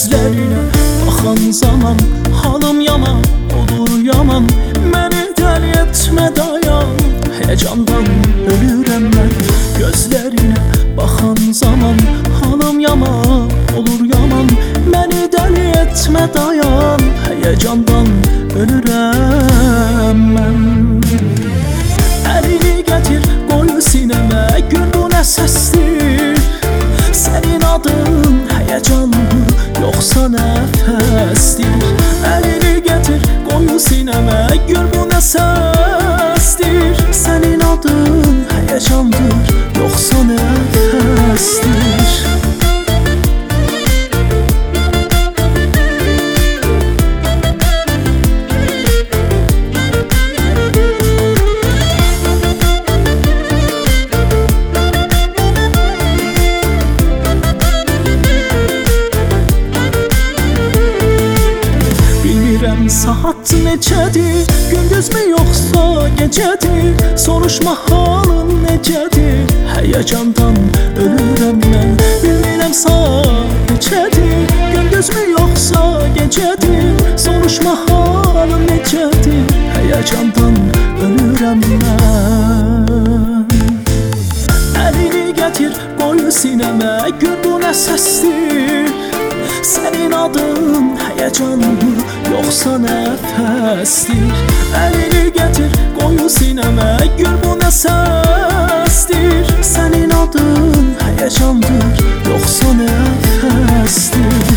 Gözlerine bakan zaman halım yaman olur yaman. Məni dəli etmə dayan, heyecandan ölürəm mən. Gözlerine bakan zaman halım yaman olur yaman. Məni dəli etmə dayan, heyecandan ölürəm mən. Əlini gətir qoy sinəmə, gör bu nə səsdir. Sənin adın heyecandır, yoxsa nəfəsdir. Əlini gətir qoy sinəmə, gör bu nə səsdir. Sənin adın heyecandır, yoxsa nəfəsdir. Saat necədir, gündüz mü yoxsa gecədir? Soruşma halın necədir, heyecandan ölürəm mən. Bilmirəm saat necədir, gündüz mü yoxsa gecədir? Soruşma halın necədir, heyecandan ölürəm mən. Əlini gətir qoy sinəmə, gör bu nə səsdir. Sənin adın heyecandır, yoxsa nəfəsdir. Əlini gətir qoy sinəmə, gör bu nə səsdir. Sənin adın heyecandır, yoxsa nəfəsdir.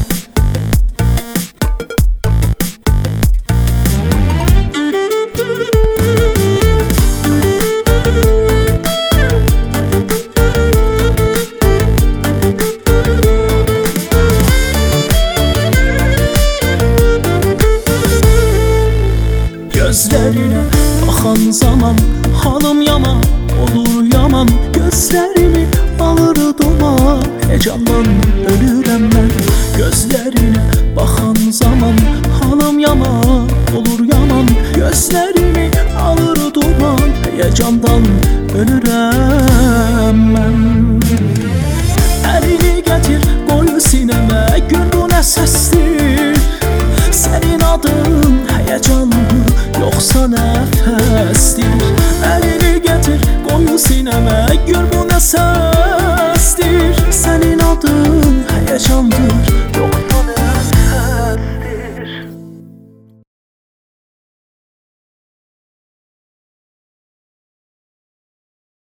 Gözlerine bakan zaman halım yaman olur yaman. Gözlerimi alır duman, heyecandan ölürəm mən. Gözlerine bakan zaman halım yaman olur yaman. Gözlerimi alır duman, heyecandan ölürəm mən. Əlini gətir qoy sinəmə, gör bu nə səsdir. Sənin adın heyecandır, yoxsa nə